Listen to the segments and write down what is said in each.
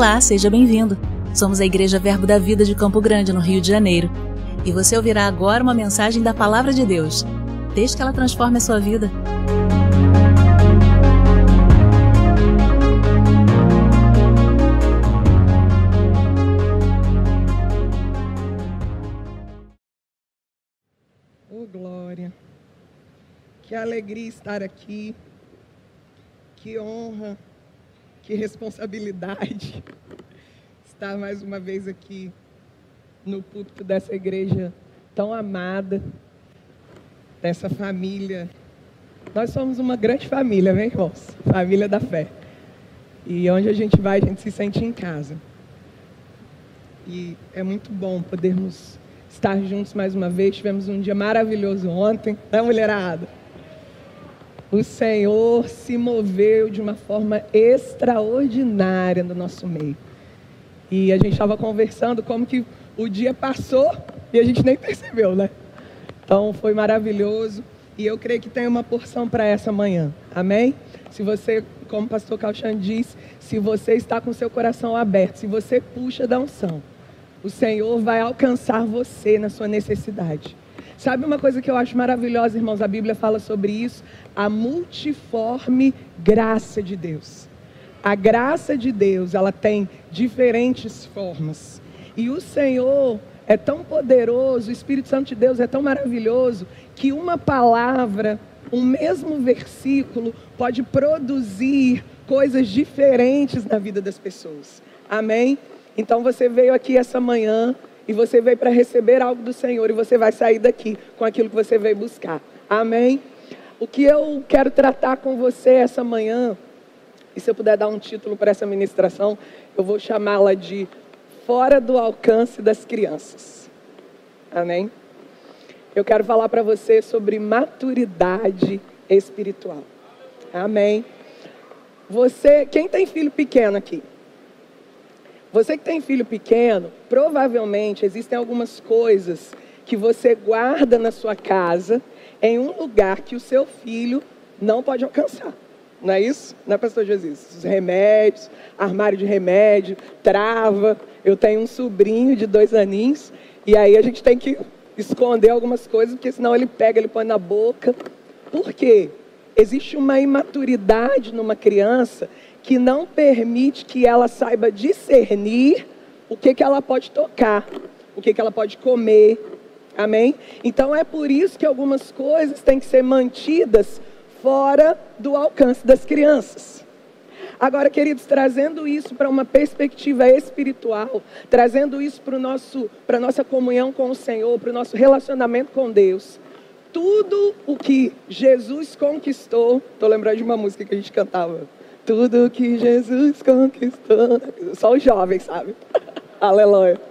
Olá, seja bem-vindo. Somos a Igreja Verbo da Vida de Campo Grande, no Rio de Janeiro. E você ouvirá agora uma mensagem da Palavra de Deus. Desde que ela transforme a sua vida. Oh, glória! Que alegria estar aqui. Que honra, que responsabilidade estar mais uma vez aqui no púlpito dessa igreja tão amada, dessa família. Nós somos uma grande família, né, irmãos? Família da fé. E onde a gente vai, a gente se sente em casa. E é muito bom podermos estar juntos mais uma vez. Tivemos um dia maravilhoso ontem, né, mulherada? O Senhor se moveu de uma forma extraordinária no nosso meio. E a gente estava conversando como que o dia passou e a gente nem percebeu, né? Então foi maravilhoso. E eu creio que tem uma porção para essa manhã. Amém? Se você, como o pastor Calchan disse, se você está com seu coração aberto, se você puxa da unção, o Senhor vai alcançar você na sua necessidade. Sabe uma coisa que eu acho maravilhosa, irmãos? A Bíblia fala sobre isso. A multiforme graça de Deus. A graça de Deus, ela tem diferentes formas. E o Senhor é tão poderoso, o Espírito Santo de Deus é tão maravilhoso, que uma palavra, um mesmo versículo, pode produzir coisas diferentes na vida das pessoas. Amém? Então você veio aqui essa manhã e você veio para receber algo do Senhor e você vai sair daqui com aquilo que você veio buscar. Amém? O que eu quero tratar com você essa manhã, e se eu puder dar um título para essa ministração, eu vou chamá-la de Fora do Alcance das Crianças. Amém? Eu quero falar para você sobre maturidade espiritual. Amém? Você, quem tem filho pequeno aqui? Você que tem filho pequeno, provavelmente existem algumas coisas que você guarda na sua casa em um lugar que o seu filho não pode alcançar. Não é isso? Não é, pastor Jesus? Os remédios, armário de remédio, trava. Eu tenho um sobrinho de 2 aninhos e aí a gente tem que esconder algumas coisas, porque senão ele pega, ele põe na boca. Por quê? Existe uma imaturidade numa criança que não permite que ela saiba discernir o que ela pode tocar, o que ela pode comer. Amém? Então é por isso que algumas coisas têm que ser mantidas fora do alcance das crianças. Agora, queridos, trazendo isso para uma perspectiva espiritual, trazendo isso para a nossa comunhão com o Senhor, para o nosso relacionamento com Deus, tudo o que Jesus conquistou, estou lembrando de uma música que a gente cantava, tudo que Jesus conquistou, só os jovens, sabe? Aleluia.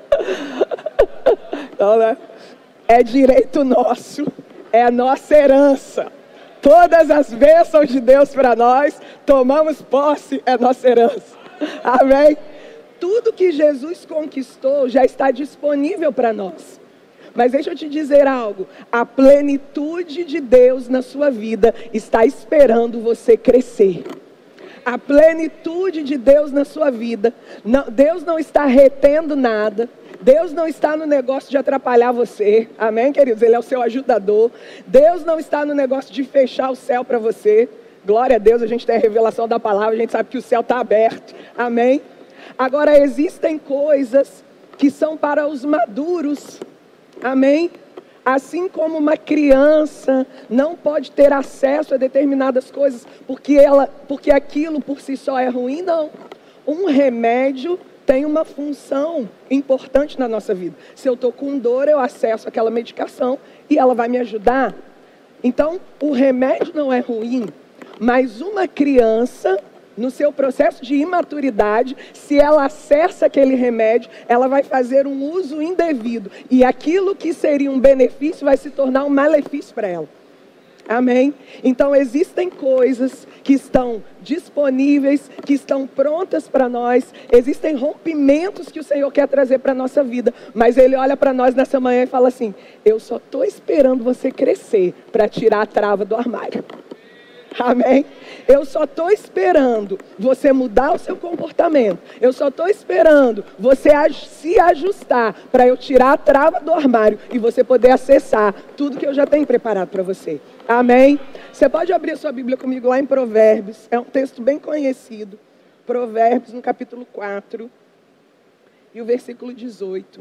Então, né? É direito nosso, é a nossa herança. Todas as bênçãos de Deus para nós, tomamos posse, é nossa herança. Amém? Tudo que Jesus conquistou já está disponível para nós. Mas deixa eu te dizer algo, a plenitude de Deus na sua vida está esperando você crescer. A plenitude de Deus na sua vida, Deus não está retendo nada, Deus não está no negócio de atrapalhar você, amém, queridos? Ele é o seu ajudador. Deus não está no negócio de fechar o céu para você. Glória a Deus, a gente tem a revelação da palavra, a gente sabe que o céu está aberto, amém? Agora, existem coisas que são para os maduros, amém? Assim como uma criança não pode ter acesso a determinadas coisas porque aquilo por si só é ruim, não. Um remédio tem uma função importante na nossa vida. Se eu estou com dor, eu acesso aquela medicação e ela vai me ajudar. Então, o remédio não é ruim, mas uma criança, no seu processo de imaturidade, se ela acessa aquele remédio, ela vai fazer um uso indevido. E aquilo que seria um benefício vai se tornar um malefício para ela. Amém? Então existem coisas que estão disponíveis, que estão prontas para nós. Existem rompimentos que o Senhor quer trazer para a nossa vida. Mas Ele olha para nós nessa manhã e fala assim, eu só estou esperando você crescer para tirar a trava do armário. Amém? Eu só estou esperando você mudar o seu comportamento. Eu só estou esperando você se ajustar para eu tirar a trava do armário e você poder acessar tudo que eu já tenho preparado para você. Amém? Você pode abrir a sua Bíblia comigo lá em Provérbios. É um texto bem conhecido. Provérbios, no capítulo 4 e o versículo 18.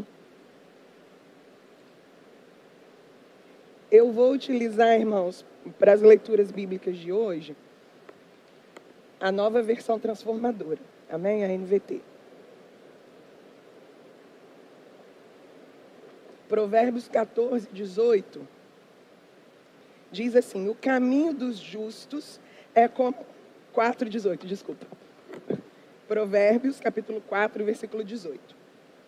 Eu vou utilizar, irmãos, para as leituras bíblicas de hoje, a nova versão transformadora. Amém? A NVT. Provérbios 14, 18. Diz assim: o caminho dos justos é como... 4, 18, desculpa. Provérbios, capítulo 4, versículo 18.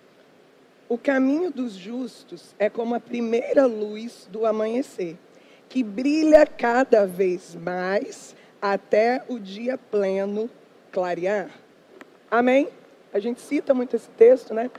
O caminho dos justos é como a primeira luz do amanhecer, que brilha cada vez mais até o dia pleno clarear. Amém? A gente cita muito esse texto, né?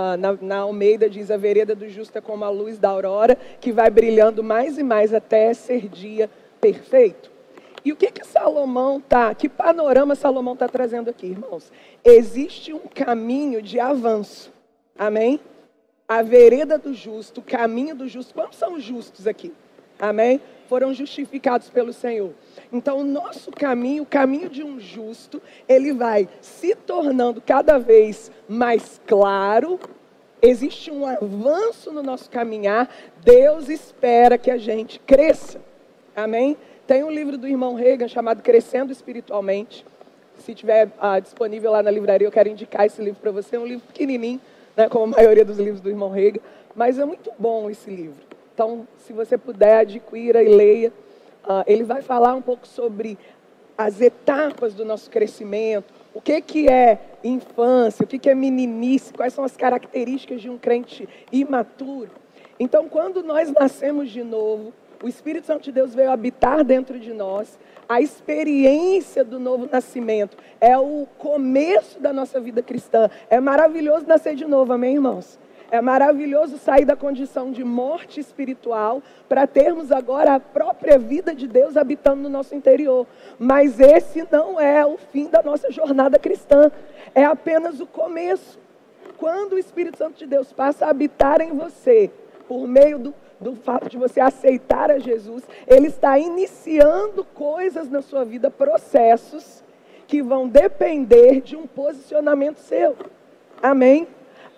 Na Almeida diz: a vereda do justo é como a luz da aurora, que vai brilhando mais e mais até ser dia perfeito. E o que Salomão que panorama Salomão está trazendo aqui, irmãos? Existe um caminho de avanço. Amém? A vereda do justo, o caminho do justo. Quantos são justos aqui? Amém? Foram justificados pelo Senhor. Então, o nosso caminho, o caminho de um justo, ele vai se tornando cada vez mais claro. Existe um avanço no nosso caminhar. Deus espera que a gente cresça. Amém? Tem um livro do irmão Reagan chamado Crescendo Espiritualmente. Se tiver disponível lá na livraria, eu quero indicar esse livro para você. É um livro pequenininho, né, como a maioria dos livros do irmão Reagan. Mas é muito bom esse livro. Então, se você puder, adquira e leia. Ele vai falar um pouco sobre as etapas do nosso crescimento. O que é infância, o que é meninice, quais são as características de um crente imaturo. Então, quando nós nascemos de novo, o Espírito Santo de Deus veio habitar dentro de nós. A experiência do novo nascimento é o começo da nossa vida cristã. É maravilhoso nascer de novo, amém, irmãos? É maravilhoso sair da condição de morte espiritual para termos agora a própria vida de Deus habitando no nosso interior. Mas esse não é o fim da nossa jornada cristã. É apenas o começo. Quando o Espírito Santo de Deus passa a habitar em você, por meio do fato de você aceitar a Jesus, Ele está iniciando coisas na sua vida, processos que vão depender de um posicionamento seu. Amém?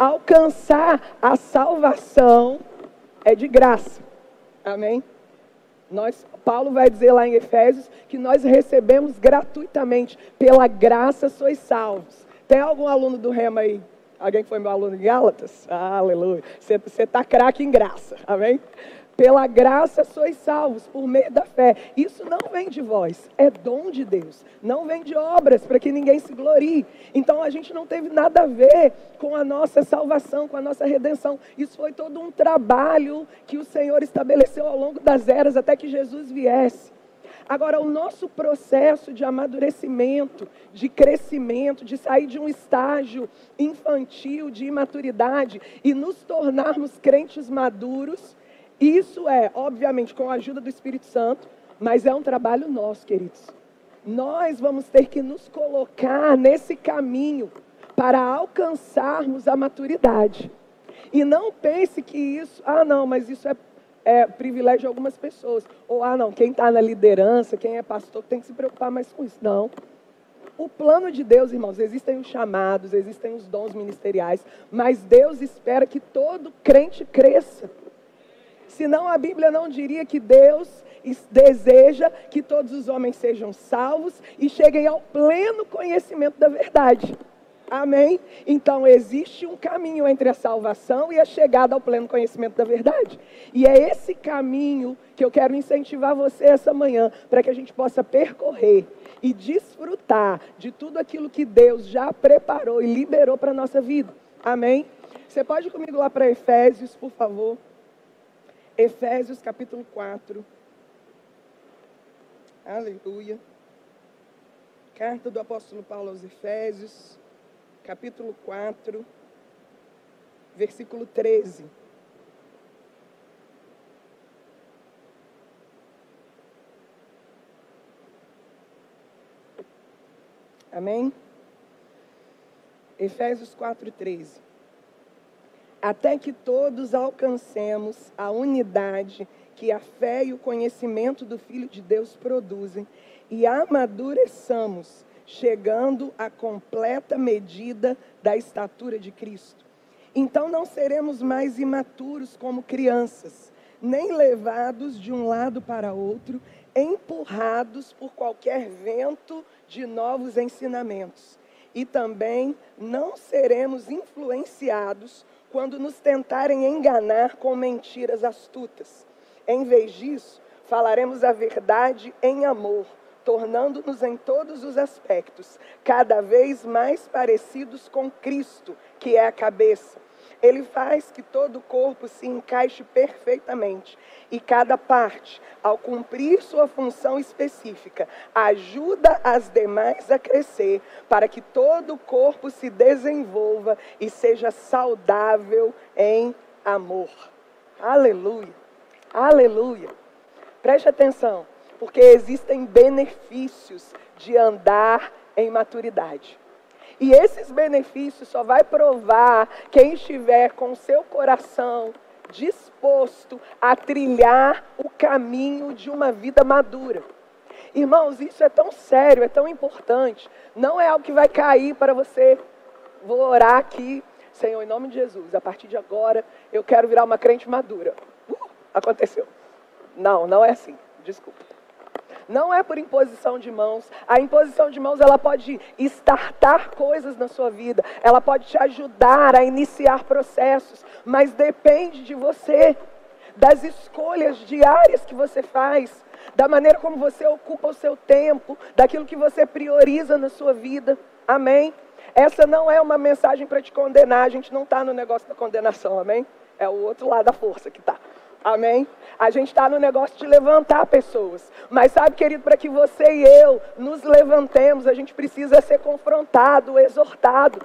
Alcançar a salvação é de graça. Amém? Paulo vai dizer lá em Efésios que nós recebemos gratuitamente. Pela graça sois salvos. Tem algum aluno do Rema aí? Alguém que foi meu aluno em Gálatas? Aleluia. Você está craque em graça. Amém? Pela graça sois salvos, por meio da fé. Isso não vem de vós, é dom de Deus. Não vem de obras, para que ninguém se glorie. Então a gente não teve nada a ver com a nossa salvação, com a nossa redenção. Isso foi todo um trabalho que o Senhor estabeleceu ao longo das eras, até que Jesus viesse. Agora, o nosso processo de amadurecimento, de crescimento, de sair de um estágio infantil, de imaturidade, e nos tornarmos crentes maduros, isso é, obviamente, com a ajuda do Espírito Santo, mas é um trabalho nosso, queridos. Nós vamos ter que nos colocar nesse caminho para alcançarmos a maturidade. E não pense que isso, não, mas isso é privilégio de algumas pessoas. Ou, não, quem está na liderança, quem é pastor, tem que se preocupar mais com isso. Não. O plano de Deus, irmãos, existem os chamados, existem os dons ministeriais, mas Deus espera que todo crente cresça. Senão a Bíblia não diria que Deus deseja que todos os homens sejam salvos e cheguem ao pleno conhecimento da verdade. Amém? Então existe um caminho entre a salvação e a chegada ao pleno conhecimento da verdade. E é esse caminho que eu quero incentivar você essa manhã, para que a gente possa percorrer e desfrutar de tudo aquilo que Deus já preparou e liberou para a nossa vida. Amém? Você pode ir comigo lá para Efésios, por favor. Efésios capítulo 4. Aleluia. Carta do apóstolo Paulo aos Efésios, capítulo 4, versículo 13. Amém? Efésios 4:13. Até que todos alcancemos a unidade que a fé e o conhecimento do Filho de Deus produzem e amadureçamos, chegando à completa medida da estatura de Cristo. Então não seremos mais imaturos como crianças, nem levados de um lado para outro, empurrados por qualquer vento de novos ensinamentos. E também não seremos influenciados quando nos tentarem enganar com mentiras astutas. Em vez disso, falaremos a verdade em amor, tornando-nos em todos os aspectos cada vez mais parecidos com Cristo, que é a cabeça. Ele faz que todo o corpo se encaixe perfeitamente e cada parte, ao cumprir sua função específica, ajuda as demais a crescer para que todo o corpo se desenvolva e seja saudável em amor. Aleluia! Aleluia! Preste atenção, porque existem benefícios de andar em maturidade. E esses benefícios só vai provar quem estiver com seu coração disposto a trilhar o caminho de uma vida madura. Irmãos, isso é tão sério, é tão importante. Não é algo que vai cair para você. Vou orar aqui, Senhor, em nome de Jesus, a partir de agora eu quero virar uma crente madura. Aconteceu. Não é assim, desculpa. Não é por imposição de mãos. A imposição de mãos, ela pode startar coisas na sua vida. Ela pode te ajudar a iniciar processos. Mas depende de você, das escolhas diárias que você faz, da maneira como você ocupa o seu tempo, daquilo que você prioriza na sua vida. Amém? Essa não é uma mensagem para te condenar. A gente não está no negócio da condenação, amém? É o outro lado da força que está. Amém? A gente está no negócio de levantar pessoas. Mas sabe, querido, para que você e eu nos levantemos, a gente precisa ser confrontado, exortado.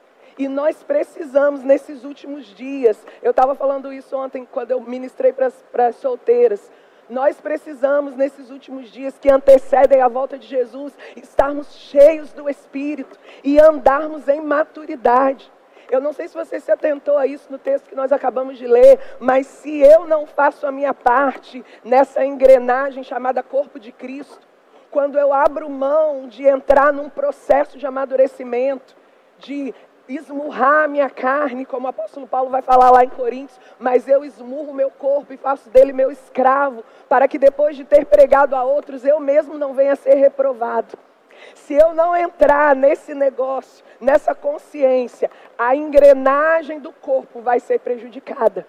E nós precisamos, nesses últimos dias, eu estava falando isso ontem, quando eu ministrei para as solteiras. Nós precisamos, nesses últimos dias que antecedem a volta de Jesus, estarmos cheios do Espírito e andarmos em maturidade. Eu não sei se você se atentou a isso no texto que nós acabamos de ler, mas se eu não faço a minha parte nessa engrenagem chamada corpo de Cristo, quando eu abro mão de entrar num processo de amadurecimento, de esmurrar a minha carne, como o apóstolo Paulo vai falar lá em Coríntios, mas eu esmurro o meu corpo e faço dele meu escravo, para que depois de ter pregado a outros, eu mesmo não venha a ser reprovado. Se eu não entrar nesse negócio, nessa consciência, a engrenagem do corpo vai ser prejudicada.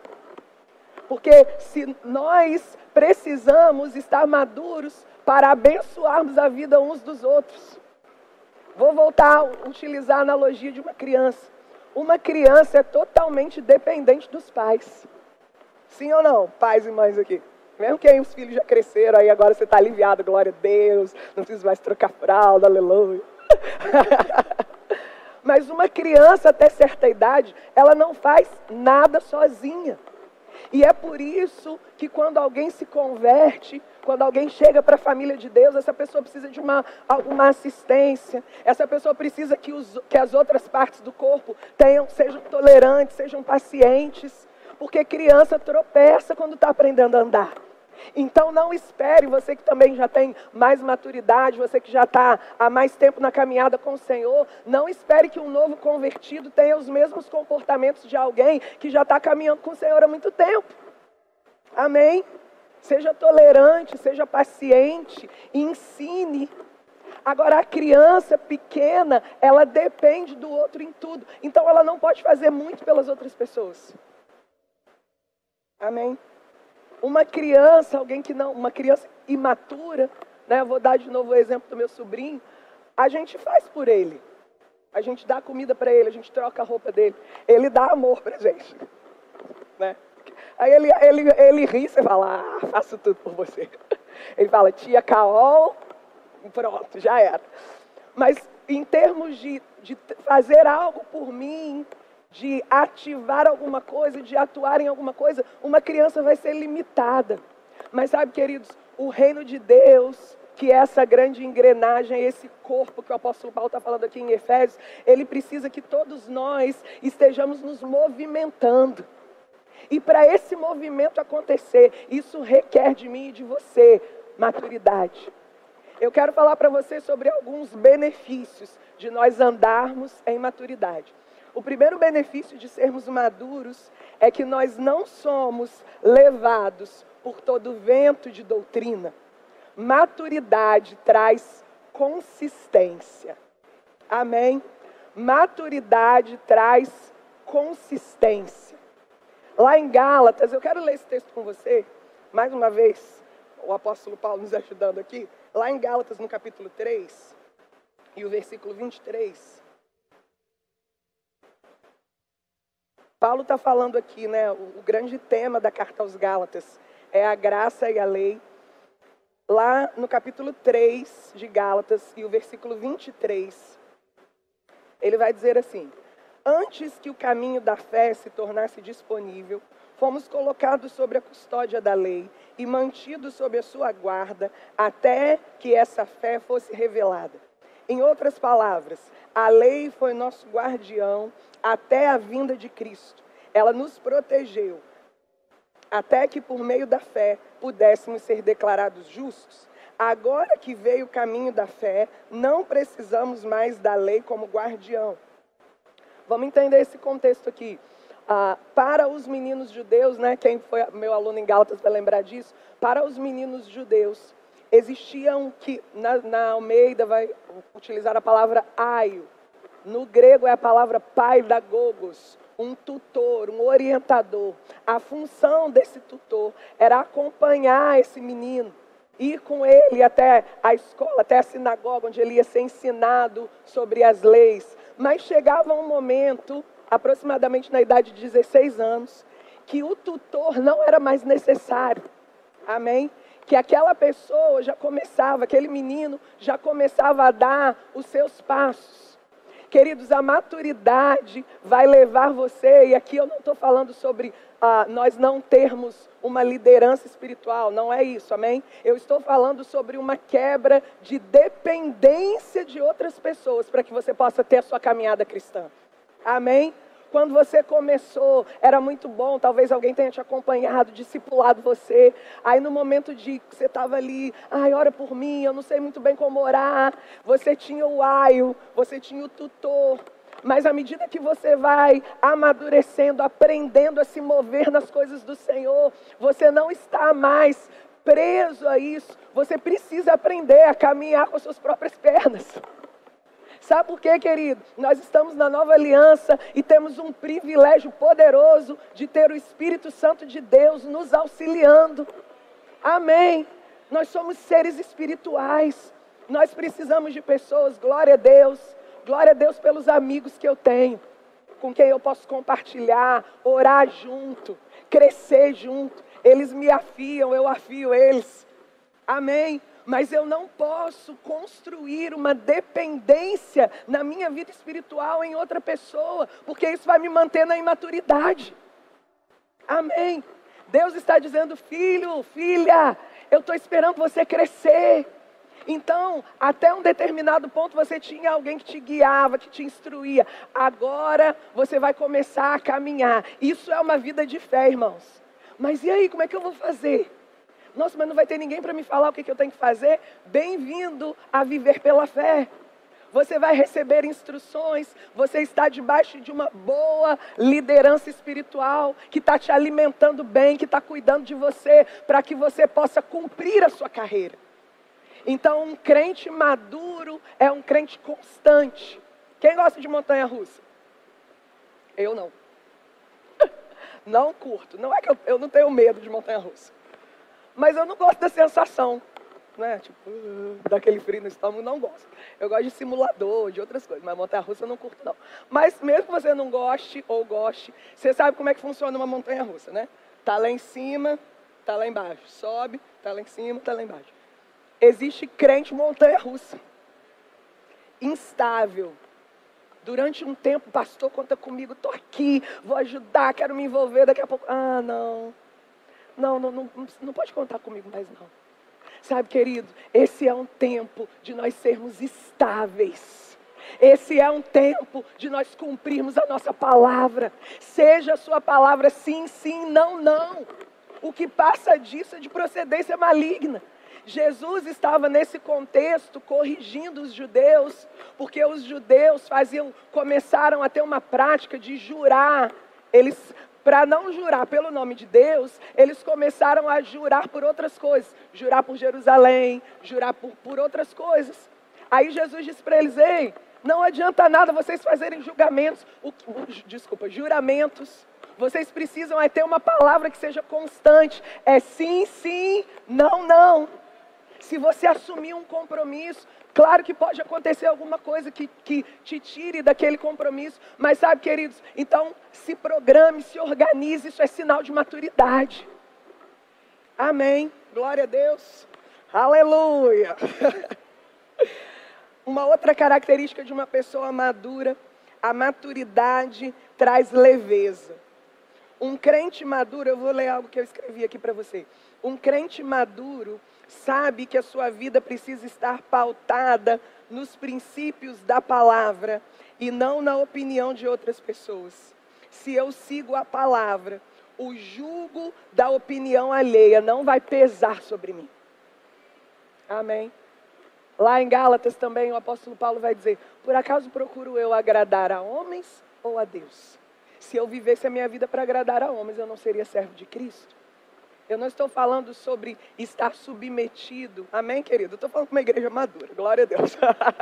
Porque se nós precisamos estar maduros para abençoarmos a vida uns dos outros. Vou voltar a utilizar a analogia de uma criança. Uma criança é totalmente dependente dos pais. Sim ou não, pais e mães aqui? Mesmo que os filhos já cresceram, aí agora você está aliviado, glória a Deus, não precisa mais trocar fralda, aleluia. Mas uma criança até certa idade, ela não faz nada sozinha. E é por isso que quando alguém se converte, quando alguém chega para a família de Deus, essa pessoa precisa de uma assistência. Essa pessoa precisa que as outras partes do corpo sejam tolerantes, sejam pacientes. Porque criança tropeça quando está aprendendo a andar. Então não espere, você que também já tem mais maturidade, você que já está há mais tempo na caminhada com o Senhor, não espere que um novo convertido tenha os mesmos comportamentos de alguém que já está caminhando com o Senhor há muito tempo. Amém? Seja tolerante, seja paciente, ensine. Agora a criança pequena, ela depende do outro em tudo. Então ela não pode fazer muito pelas outras pessoas. Amém? Uma criança, uma criança imatura, né? Eu vou dar de novo o exemplo do meu sobrinho. A gente faz por ele. A gente dá comida para ele, a gente troca a roupa dele. Ele dá amor pra gente. Né? Aí ele ri, você fala, faço tudo por você. Ele fala, tia Carol, pronto, já era. Mas em termos de fazer algo por mim, de ativar alguma coisa, de atuar em alguma coisa, uma criança vai ser limitada. Mas sabe, queridos, o reino de Deus que essa grande engrenagem, esse corpo que o apóstolo Paulo está falando aqui em Efésios, ele precisa que todos nós estejamos nos movimentando. E para esse movimento acontecer, isso requer de mim e de você maturidade. Eu quero falar para você sobre alguns benefícios de nós andarmos em maturidade. O primeiro benefício de sermos maduros é que nós não somos levados por todo vento de doutrina. Maturidade traz consistência. Amém? Maturidade traz consistência. Lá em Gálatas, eu quero ler esse texto com você, mais uma vez, o apóstolo Paulo nos ajudando aqui. Lá em Gálatas, no capítulo 3, e o versículo 23. Paulo está falando aqui, né, o grande tema da carta aos Gálatas é a graça e a lei. Lá no capítulo 3 de Gálatas e o versículo 23, ele vai dizer assim: antes que o caminho da fé se tornasse disponível, fomos colocados sob a custódia da lei e mantidos sob a sua guarda até que essa fé fosse revelada. Em outras palavras, a lei foi nosso guardião até a vinda de Cristo. Ela nos protegeu até que por meio da fé pudéssemos ser declarados justos. Agora que veio o caminho da fé, não precisamos mais da lei como guardião. Vamos entender esse contexto aqui. Para os meninos judeus, né, quem foi meu aluno em Gálatas vai lembrar disso, para os meninos judeus, existiam, que na Almeida vai utilizar a palavra aio. No grego é a palavra paidagogos, um tutor, um orientador. A função desse tutor era acompanhar esse menino, ir com ele até a escola, até a sinagoga, onde ele ia ser ensinado sobre as leis. Mas chegava um momento, aproximadamente na idade de 16 anos, que o tutor não era mais necessário. Amém? Que aquela pessoa já começava, aquele menino já começava a dar os seus passos. Queridos, a maturidade vai levar você, e aqui eu não estou falando sobre nós não termos uma liderança espiritual, não é isso, amém? Eu estou falando sobre uma quebra de dependência de outras pessoas para que você possa ter a sua caminhada cristã, amém? Quando você começou, era muito bom, talvez alguém tenha te acompanhado, discipulado você. Aí no momento de que você estava ali, ora por mim, eu não sei muito bem como orar. Você tinha o aio, você tinha o tutor. Mas à medida que você vai amadurecendo, aprendendo a se mover nas coisas do Senhor, você não está mais preso a isso. Você precisa aprender a caminhar com as suas próprias pernas. Sabe por quê, querido? Nós estamos na nova aliança e temos um privilégio poderoso de ter o Espírito Santo de Deus nos auxiliando. Amém. Nós somos seres espirituais. Nós precisamos de pessoas, glória a Deus pelos amigos que eu tenho, com quem eu posso compartilhar, orar junto, crescer junto. Eles me afiam, eu afio eles. Amém. Mas eu não posso construir uma dependência na minha vida espiritual em outra pessoa, porque isso vai me manter na imaturidade. Amém. Deus está dizendo: filho, filha, eu estou esperando você crescer. Então, até um determinado ponto você tinha alguém que te guiava, que te instruía. Agora você vai começar a caminhar. Isso é uma vida de fé, irmãos. Mas e aí, como é que eu vou fazer? Nossa, mas não vai ter ninguém para me falar o que eu tenho que fazer? Bem-vindo a viver pela fé. Você vai receber instruções, você está debaixo de uma boa liderança espiritual, que está te alimentando bem, que está cuidando de você, para que você possa cumprir a sua carreira. Então, um crente maduro é um crente constante. Quem gosta de montanha-russa? Eu não. Não curto. Não é que eu não tenho medo de montanha-russa. Mas eu não gosto da sensação, né? Tipo, daquele frio no estômago, não gosto. Eu gosto de simulador, de outras coisas, mas montanha-russa eu não curto, não. Mas mesmo que você não goste ou goste, você sabe como é que funciona uma montanha-russa, né? Tá lá em cima, tá lá embaixo. Sobe, tá lá em cima, tá lá embaixo. Existe crente montanha-russa. Instável. Durante um tempo, pastor, conta comigo, estou aqui, vou ajudar, quero me envolver, daqui a pouco. Não pode contar comigo mais não. Sabe, querido, esse é um tempo de nós sermos estáveis. Esse é um tempo de nós cumprirmos a nossa palavra. Seja a sua palavra sim, sim, não, não. O que passa disso é de procedência maligna. Jesus estava nesse contexto corrigindo os judeus, porque os judeus começaram a ter uma prática de jurar. Para não jurar pelo nome de Deus, eles começaram a jurar por outras coisas. Jurar por Jerusalém, jurar por outras coisas. Aí Jesus disse para eles: ei, não adianta nada vocês fazerem juramentos. Vocês precisam ter uma palavra que seja constante. É sim, sim, não, não. Se você assumir um compromisso, claro que pode acontecer alguma coisa que te tire daquele compromisso. Mas sabe, queridos, então se programe, se organize, isso é sinal de maturidade. Amém. Glória a Deus. Aleluia. Uma outra característica de uma pessoa madura, a maturidade traz leveza. Um crente maduro, eu vou ler algo que eu escrevi aqui para você. Um crente maduro sabe que a sua vida precisa estar pautada nos princípios da palavra e não na opinião de outras pessoas. Se eu sigo a palavra, o jugo da opinião alheia não vai pesar sobre mim. Amém? Lá em Gálatas também o apóstolo Paulo vai dizer: por acaso procuro eu agradar a homens ou a Deus? Se eu vivesse a minha vida para agradar a homens, eu não seria servo de Cristo. Eu não estou falando sobre estar submetido. Amém, querido? Eu estou falando com uma igreja madura. Glória a Deus.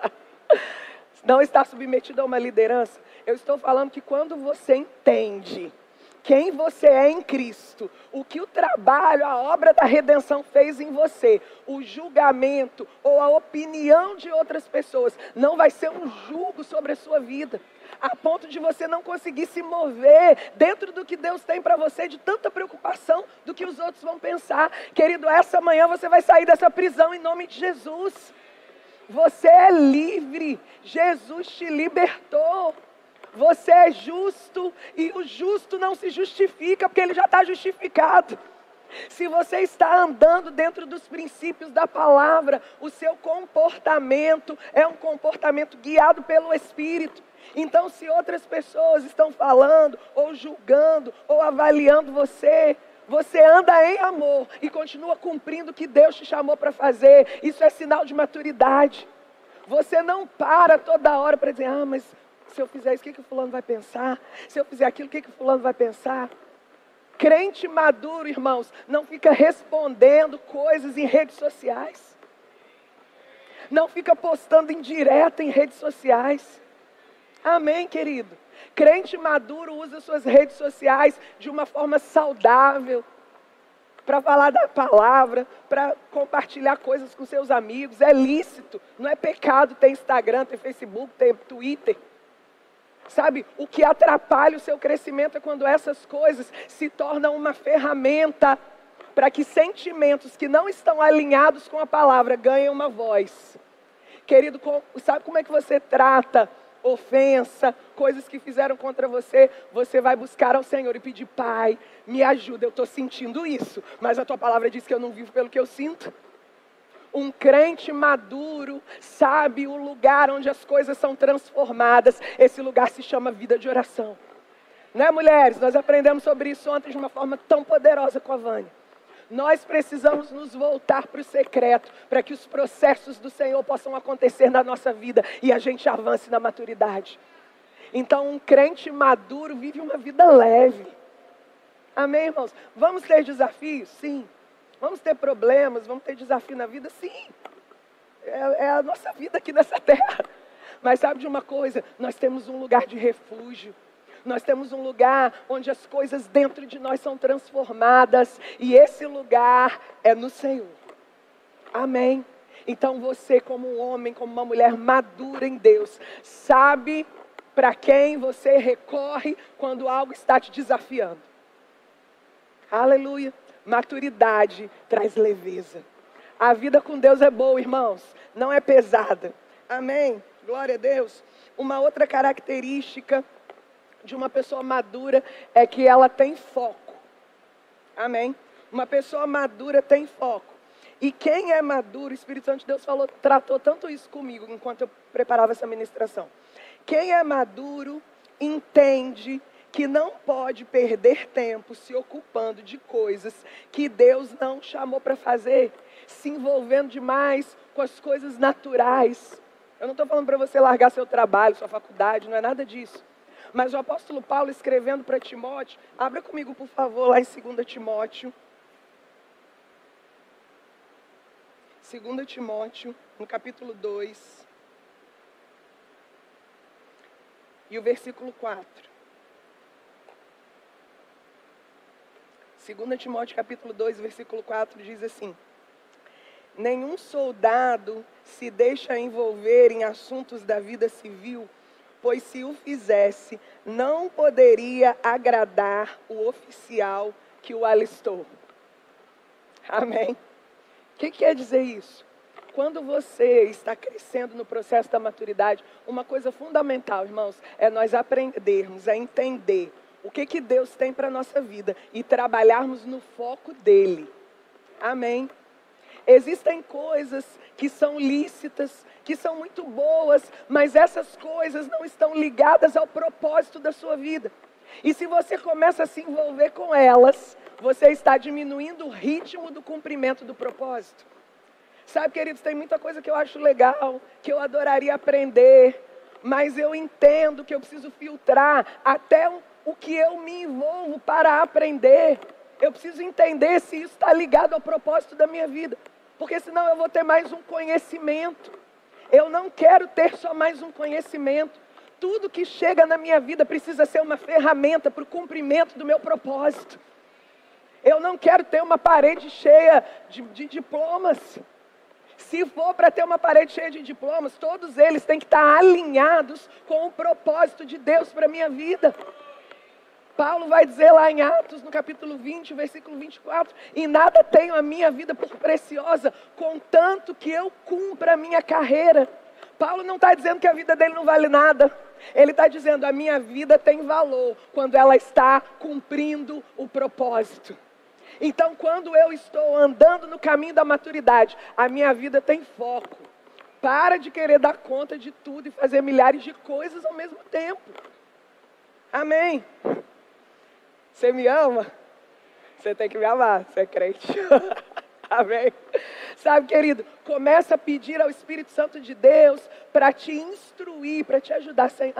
Não estar submetido a uma liderança. Eu estou falando que quando você entende quem você é em Cristo, o que o trabalho, a obra da redenção fez em você, o julgamento ou a opinião de outras pessoas não vai ser um jugo sobre a sua vida, a ponto de você não conseguir se mover dentro do que Deus tem para você, de tanta preocupação do que os outros vão pensar. Querido, essa manhã você vai sair dessa prisão em nome de Jesus. Você é livre, Jesus te libertou. Você é justo e o justo não se justifica porque ele já está justificado. Se você está andando dentro dos princípios da palavra, o seu comportamento é um comportamento guiado pelo Espírito. Então, se outras pessoas estão falando, ou julgando, ou avaliando você, você anda em amor e continua cumprindo o que Deus te chamou para fazer. Isso é sinal de maturidade. Você não para toda hora para dizer: ah, mas se eu fizer isso, o que o fulano vai pensar? Se eu fizer aquilo, o que o fulano vai pensar? Crente maduro, irmãos, não fica respondendo coisas em redes sociais. Não fica postando indireta em redes sociais. Amém, querido? Crente maduro usa suas redes sociais de uma forma saudável, para falar da palavra, para compartilhar coisas com seus amigos. É lícito, não é pecado ter Instagram, ter Facebook, ter Twitter. Sabe, o que atrapalha o seu crescimento é quando essas coisas se tornam uma ferramenta para que sentimentos que não estão alinhados com a palavra ganhem uma voz. Querido, sabe como é que você trata ofensa, coisas que fizeram contra você? Você vai buscar ao Senhor e pedir: Pai, me ajuda, eu estou sentindo isso, mas a tua palavra diz que eu não vivo pelo que eu sinto. Um crente maduro sabe o lugar onde as coisas são transformadas. Esse lugar se chama vida de oração. Né, mulheres? Nós aprendemos sobre isso ontem de uma forma tão poderosa com a Vânia. Nós precisamos nos voltar para o secreto, para que os processos do Senhor possam acontecer na nossa vida e a gente avance na maturidade. Então, um crente maduro vive uma vida leve. Amém, irmãos? Vamos ter desafios? Sim. Vamos ter problemas, vamos ter desafio na vida? Sim. É a nossa vida aqui nessa terra. Mas sabe de uma coisa? Nós temos um lugar de refúgio. Nós temos um lugar onde as coisas dentro de nós são transformadas. E esse lugar é no Senhor. Amém? Então você, como um homem, como uma mulher madura em Deus, sabe para quem você recorre quando algo está te desafiando. Aleluia. Maturidade traz leveza. A vida com Deus é boa, irmãos. Não é pesada. Amém? Glória a Deus. Uma outra característica de uma pessoa madura é que ela tem foco. Amém? Uma pessoa madura tem foco. E quem é maduro, o Espírito Santo de Deus tratou tanto isso comigo enquanto eu preparava essa ministração. Quem é maduro entende que não pode perder tempo se ocupando de coisas que Deus não chamou para fazer, se envolvendo demais com as coisas naturais. Eu não estou falando para você largar seu trabalho, sua faculdade, não é nada disso. Mas o apóstolo Paulo escrevendo para Timóteo, abra comigo por favor lá em 2 Timóteo. 2 Timóteo, no capítulo 2, e o versículo 4. 2 Timóteo, capítulo 2, versículo 4, diz assim: nenhum soldado se deixa envolver em assuntos da vida civil, pois se o fizesse, não poderia agradar o oficial que o alistou. Amém? O que quer dizer isso? Quando você está crescendo no processo da maturidade, uma coisa fundamental, irmãos, é nós aprendermos a entender o que Deus tem para a nossa vida e trabalharmos no foco dele. Amém? Existem coisas que são lícitas, que são muito boas, mas essas coisas não estão ligadas ao propósito da sua vida. E se você começa a se envolver com elas, você está diminuindo o ritmo do cumprimento do propósito. Sabe, queridos, tem muita coisa que eu acho legal, que eu adoraria aprender, mas eu entendo que eu preciso filtrar até o que eu me envolvo para aprender. Eu preciso entender se isso está ligado ao propósito da minha vida, porque senão eu vou ter mais um conhecimento. Eu não quero ter só mais um conhecimento. Tudo que chega na minha vida precisa ser uma ferramenta para o cumprimento do meu propósito. Eu não quero ter uma parede cheia de diplomas. Se for para ter uma parede cheia de diplomas, todos eles têm que estar alinhados com o propósito de Deus para a minha vida. Paulo vai dizer lá em Atos, no capítulo 20, versículo 24, e nada tenho a minha vida por preciosa, contanto que eu cumpra a minha carreira. Paulo não está dizendo que a vida dele não vale nada. Ele está dizendo, a minha vida tem valor quando ela está cumprindo o propósito. Então, quando eu estou andando no caminho da maturidade, a minha vida tem foco. Para de querer dar conta de tudo e fazer milhares de coisas ao mesmo tempo. Amém? Você me ama? Você tem que me amar, você é crente. Amém? Sabe, querido, começa a pedir ao Espírito Santo de Deus para te instruir, para te ajudar. Sem,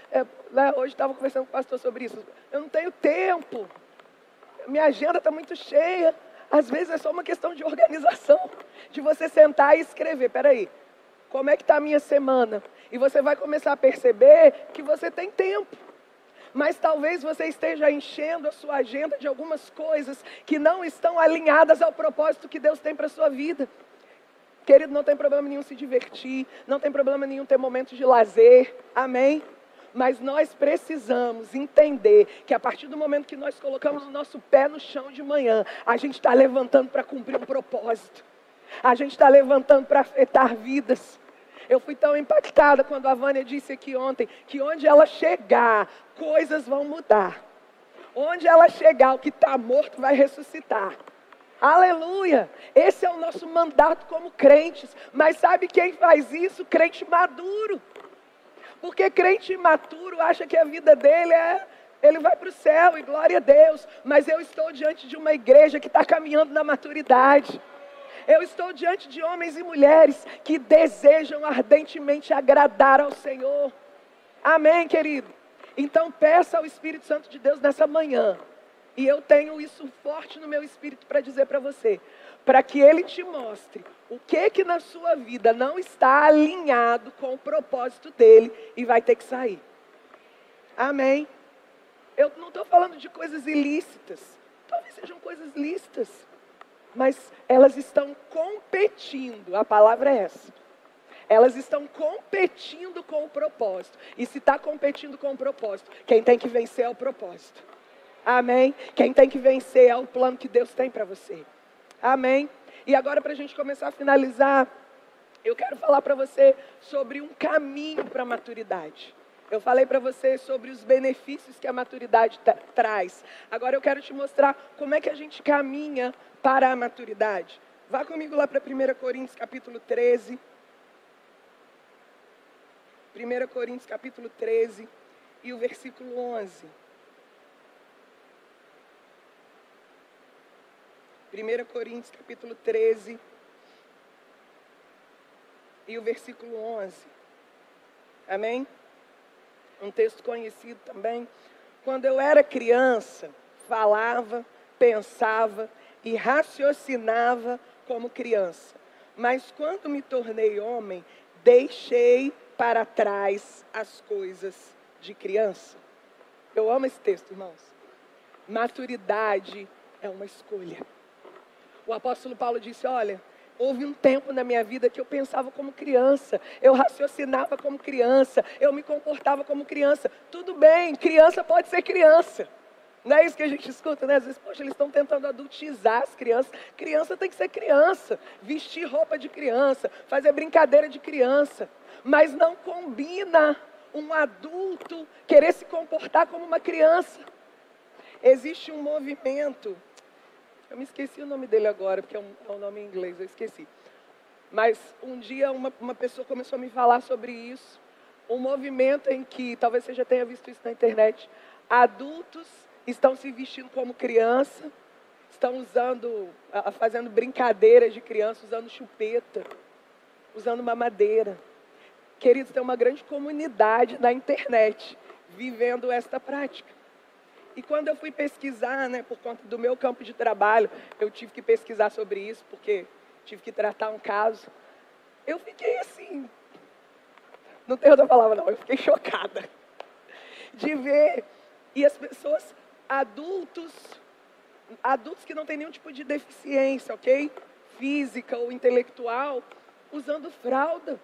hoje estava conversando com o pastor sobre isso. Eu não tenho tempo. Minha agenda está muito cheia. Às vezes é só uma questão de organização, de você sentar e escrever. Peraí, como é que está a minha semana? E você vai começar a perceber que você tem tempo. Mas talvez você esteja enchendo a sua agenda de algumas coisas que não estão alinhadas ao propósito que Deus tem para a sua vida. Querido, não tem problema nenhum se divertir, não tem problema nenhum ter momentos de lazer, amém? Mas nós precisamos entender que a partir do momento que nós colocamos o nosso pé no chão de manhã, a gente está levantando para cumprir um propósito. A gente está levantando para afetar vidas. Eu fui tão impactada quando a Vânia disse aqui ontem, que onde ela chegar, coisas vão mudar. Onde ela chegar, o que está morto vai ressuscitar. Aleluia! Esse é o nosso mandato como crentes. Mas sabe quem faz isso? Crente maduro. Porque crente imaturo acha que a vida dele ele vai para o céu e glória a Deus. Mas eu estou diante de uma igreja que está caminhando na maturidade. Eu estou diante de homens e mulheres que desejam ardentemente agradar ao Senhor. Amém, querido? Então peça ao Espírito Santo de Deus nessa manhã. E eu tenho isso forte no meu espírito para dizer para você. Para que Ele te mostre o que na sua vida não está alinhado com o propósito dEle e vai ter que sair. Amém? Eu não estou falando de coisas ilícitas. Talvez sejam coisas lícitas. Mas elas estão competindo, a palavra é essa. Elas estão competindo com o propósito. E se está competindo com o propósito, quem tem que vencer é o propósito. Amém? Quem tem que vencer é o plano que Deus tem para você. Amém? E agora, para a gente começar a finalizar, eu quero falar para você sobre um caminho para a maturidade. Eu falei para você sobre os benefícios que a maturidade traz. Agora eu quero te mostrar como é que a gente caminha para a maturidade. Vá comigo lá para 1 Coríntios capítulo 13. 1 Coríntios capítulo 13 e o versículo 11. 1 Coríntios capítulo 13 e o versículo 11. Amém? Um texto conhecido também. Quando eu era criança, falava, pensava e raciocinava como criança. Mas quando me tornei homem, deixei para trás as coisas de criança. Eu amo esse texto, irmãos. Maturidade é uma escolha. O apóstolo Paulo disse, olha, houve um tempo na minha vida que eu pensava como criança, eu raciocinava como criança, eu me comportava como criança. Tudo bem, criança pode ser criança. Não é isso que a gente escuta, né? Às vezes, poxa, eles estão tentando adultizar as crianças. Criança tem que ser criança, vestir roupa de criança, fazer brincadeira de criança. Mas não combina um adulto querer se comportar como uma criança. Existe um movimento, eu me esqueci o nome dele agora, porque é um nome em inglês, eu esqueci. Mas um dia uma pessoa começou a me falar sobre isso. Um movimento em que, talvez você já tenha visto isso na internet, adultos estão se vestindo como criança, estão fazendo brincadeiras de criança, usando chupeta, usando mamadeira. Queridos, tem uma grande comunidade na internet vivendo esta prática. E quando eu fui pesquisar, né, por conta do meu campo de trabalho, eu tive que pesquisar sobre isso, porque tive que tratar um caso. Eu fiquei assim, não tenho outra palavra não, eu fiquei chocada de ver, e as pessoas, adultos que não têm nenhum tipo de deficiência, ok? Física ou intelectual, usando fralda,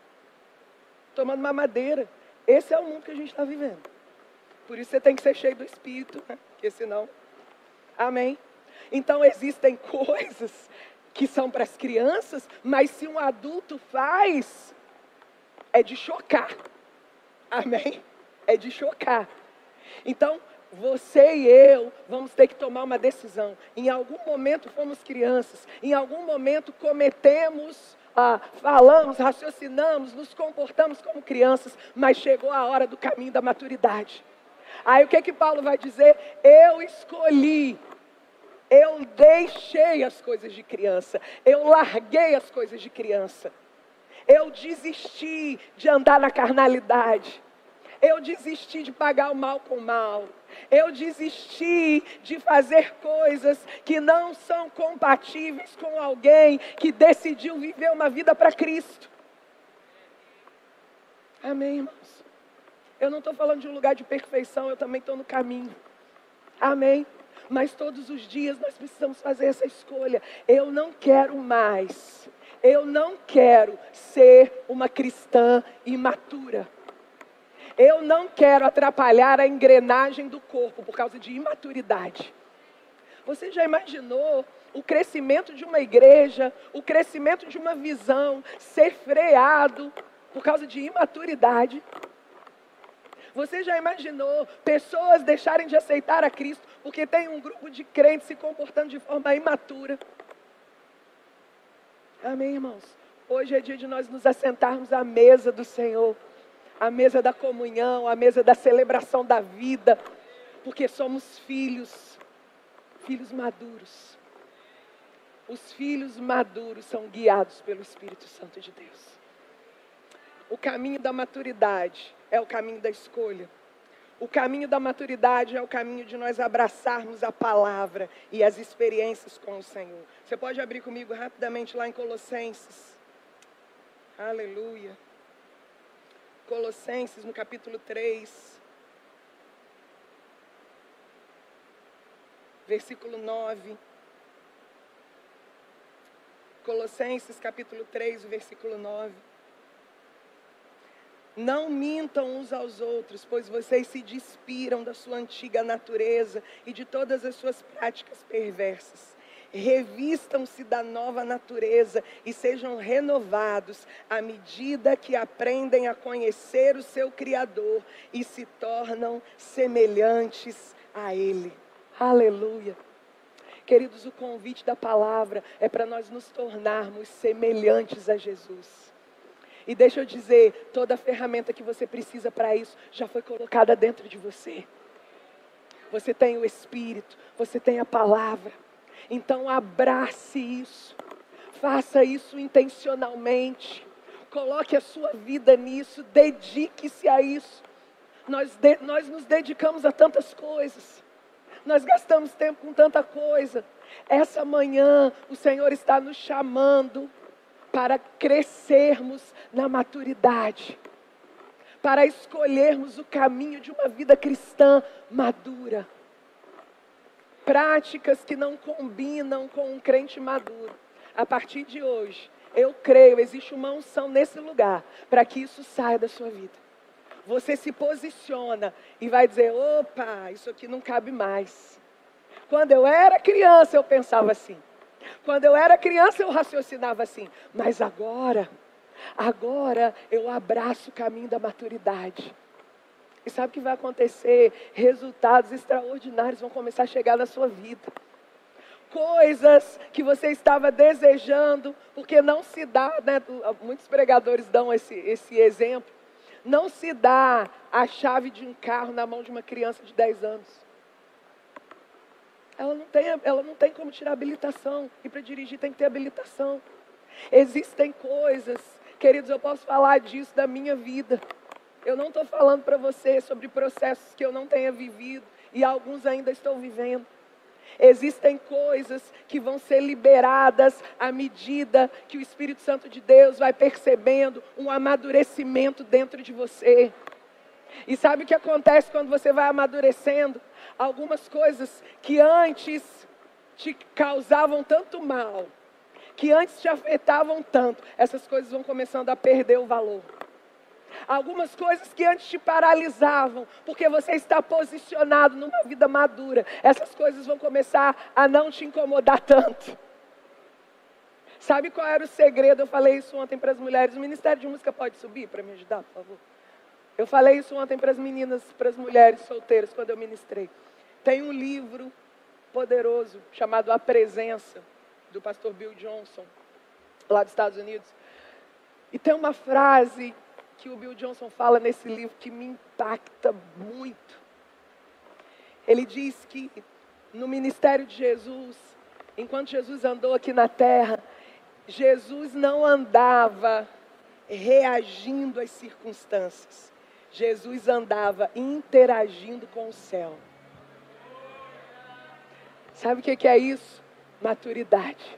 tomando mamadeira. Esse é o mundo que a gente está vivendo. Por isso você tem que ser cheio do Espírito, né? Porque senão... Amém? Então existem coisas que são para as crianças, mas se um adulto faz, é de chocar. Amém? É de chocar. Então, você e eu vamos ter que tomar uma decisão. Em algum momento fomos crianças, em algum momento cometemos, falamos, raciocinamos, nos comportamos como crianças, mas chegou a hora do caminho da maturidade. Aí o que Paulo vai dizer? Eu escolhi, eu deixei as coisas de criança, eu larguei as coisas de criança, eu desisti de andar na carnalidade, eu desisti de pagar o mal com o mal, eu desisti de fazer coisas que não são compatíveis com alguém que decidiu viver uma vida para Cristo. Amém, irmãos? Eu não estou falando de um lugar de perfeição, eu também estou no caminho. Amém? Mas todos os dias nós precisamos fazer essa escolha. Eu não quero mais, eu não quero ser uma cristã imatura. Eu não quero atrapalhar a engrenagem do corpo por causa de imaturidade. Você já imaginou o crescimento de uma igreja, o crescimento de uma visão ser freado por causa de imaturidade? Você já imaginou pessoas deixarem de aceitar a Cristo porque tem um grupo de crentes se comportando de forma imatura? Amém, irmãos? Hoje é dia de nós nos assentarmos à mesa do Senhor, à mesa da comunhão, à mesa da celebração da vida, porque somos filhos maduros. Os filhos maduros são guiados pelo Espírito Santo de Deus. O caminho da maturidade é o caminho da escolha. O caminho da maturidade é o caminho de nós abraçarmos a palavra e as experiências com o Senhor. Você pode abrir comigo rapidamente lá em Colossenses. Aleluia. Colossenses, no capítulo 3. Versículo 9. Colossenses, capítulo 3, versículo 9. Não mintam uns aos outros, pois vocês se despiram da sua antiga natureza e de todas as suas práticas perversas. Revistam-se da nova natureza e sejam renovados à medida que aprendem a conhecer o seu Criador e se tornam semelhantes a Ele. Aleluia. Queridos, o convite da palavra é para nós nos tornarmos semelhantes a Jesus. E deixa eu dizer, toda a ferramenta que você precisa para isso já foi colocada dentro de você. Você tem o Espírito, você tem a palavra. Então abrace isso, faça isso intencionalmente. Coloque a sua vida nisso, dedique-se a isso. Nós nos dedicamos a tantas coisas. Nós gastamos tempo com tanta coisa. Essa manhã o Senhor está nos chamando para crescermos na maturidade. Para escolhermos o caminho de uma vida cristã madura. Práticas que não combinam com um crente maduro. A partir de hoje, eu creio, existe uma unção nesse lugar para que isso saia da sua vida. Você se posiciona e vai dizer, opa, isso aqui não cabe mais. Quando eu era criança eu pensava assim. Quando eu era criança eu raciocinava assim. Mas agora eu abraço o caminho da maturidade. E sabe o que vai acontecer? Resultados extraordinários vão começar a chegar na sua vida. Coisas que você estava desejando, porque não se dá, né? Muitos pregadores dão esse exemplo. Não se dá a chave de um carro na mão de uma criança de 10 anos. Ela não tem como tirar habilitação. E para dirigir tem que ter habilitação. Existem coisas, queridos, eu posso falar disso da minha vida. Eu não estou falando para você sobre processos que eu não tenha vivido. E alguns ainda estou vivendo. Existem coisas que vão ser liberadas à medida que o Espírito Santo de Deus vai percebendo um amadurecimento dentro de você. E sabe o que acontece quando você vai amadurecendo? Algumas coisas que antes te causavam tanto mal, que antes te afetavam tanto, essas coisas vão começando a perder o valor. Algumas coisas que antes te paralisavam, porque você está posicionado numa vida madura, essas coisas vão começar a não te incomodar tanto. Sabe qual era o segredo? Eu falei isso ontem para as mulheres. O Ministério de Música pode subir para me ajudar, por favor? Eu falei isso ontem para as meninas, para as mulheres solteiras, quando eu ministrei. Tem um livro poderoso chamado A Presença, do pastor Bill Johnson, lá dos Estados Unidos. E tem uma frase que o Bill Johnson fala nesse livro que me impacta muito. Ele diz que no ministério de Jesus, enquanto Jesus andou aqui na terra, Jesus não andava reagindo às circunstâncias. Jesus andava interagindo com o céu. Sabe o que é isso? Maturidade.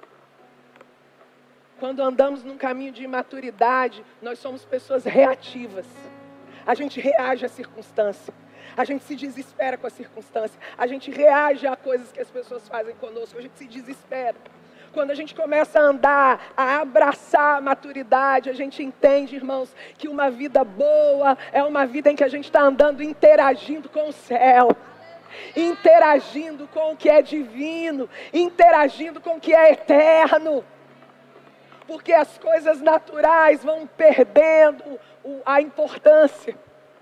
Quando andamos num caminho de imaturidade, nós somos pessoas reativas. A gente reage à circunstância. A gente se desespera com a circunstância. A gente reage a coisas que as pessoas fazem conosco. A gente se desespera. Quando a gente começa a andar, a abraçar a maturidade, a gente entende, irmãos, que uma vida boa é uma vida em que a gente está andando, interagindo com o céu. Interagindo com o que é divino. Interagindo com o que é eterno. Porque as coisas naturais vão perdendo a importância.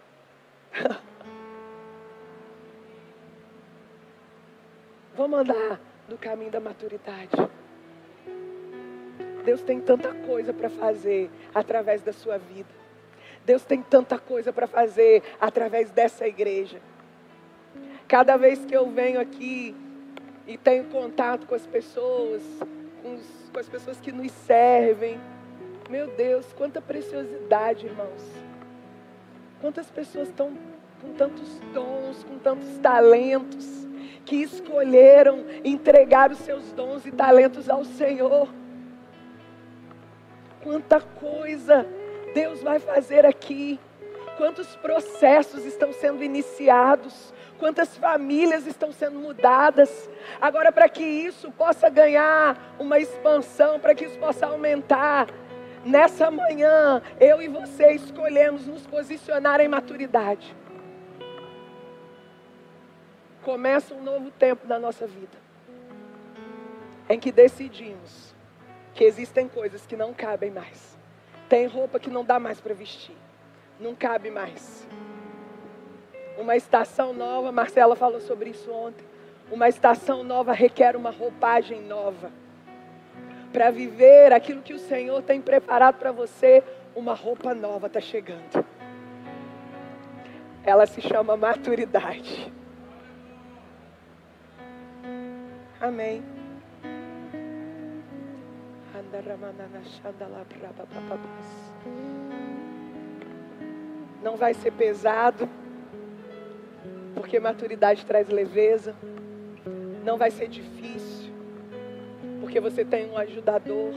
Vamos andar no caminho da maturidade. Deus tem tanta coisa para fazer através da sua vida. Deus tem tanta coisa para fazer através dessa igreja. Cada vez que eu venho aqui e tenho contato com as pessoas, com as pessoas que nos servem, meu Deus, quanta preciosidade, irmãos. Quantas pessoas estão com tantos dons, com tantos talentos, que escolheram entregar os seus dons e talentos ao Senhor. Quanta coisa Deus vai fazer aqui. Quantos processos estão sendo iniciados. Quantas famílias estão sendo mudadas. Agora, para que isso possa ganhar uma expansão, para que isso possa aumentar, nessa manhã, eu e você escolhemos nos posicionar em maturidade. Começa um novo tempo na nossa vida, em que decidimos que existem coisas que não cabem mais. Tem roupa que não dá mais para vestir. Não cabe mais. Uma estação nova, Marcela falou sobre isso ontem. Uma estação nova requer uma roupagem nova. Para viver aquilo que o Senhor tem preparado para você, uma roupa nova está chegando. Ela se chama maturidade. Amém. Não vai ser pesado, porque maturidade traz leveza. Não vai ser difícil, porque você tem um ajudador.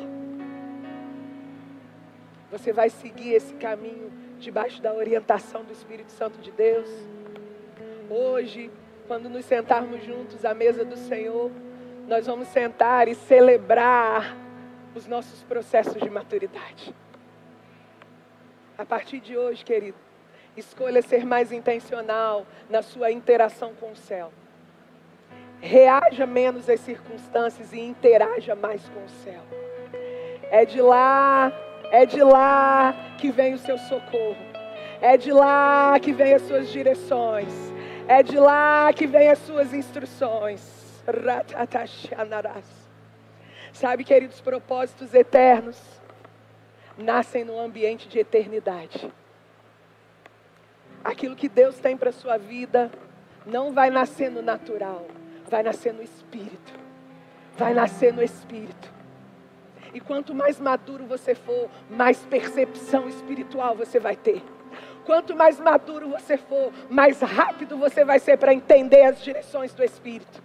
Você vai seguir esse caminho debaixo da orientação do Espírito Santo de Deus. Hoje, quando nos sentarmos juntos à mesa do Senhor, nós vamos sentar e celebrar os nossos processos de maturidade. A partir de hoje, querido, escolha ser mais intencional na sua interação com o céu. Reaja menos às circunstâncias e interaja mais com o céu. É de lá que vem o seu socorro. É de lá que vem as suas direções. É de lá que vem as suas instruções. Sabe, queridos, propósitos eternos nascem num ambiente de eternidade. Aquilo que Deus tem para a sua vida não vai nascer no natural, vai nascer no Espírito. Vai nascer no Espírito. E quanto mais maduro você for, mais percepção espiritual você vai ter. Quanto mais maduro você for, mais rápido você vai ser para entender as direções do Espírito.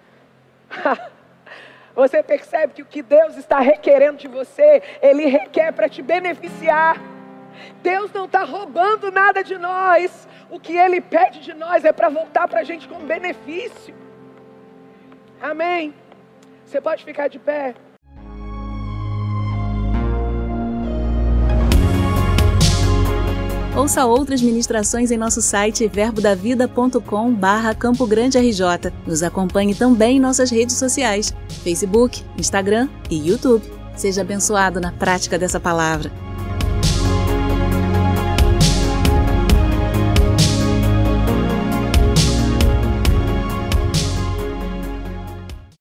Você percebe que o que Deus está requerendo de você, Ele requer para te beneficiar. Deus não está roubando nada de nós. O que Ele pede de nós é para voltar para a gente com benefício. Amém? Você pode ficar de pé? Ouça outras ministrações em nosso site verbodavida.com/Campo Grande RJ. Nos acompanhe também em nossas redes sociais, Facebook, Instagram e YouTube. Seja abençoado na prática dessa palavra.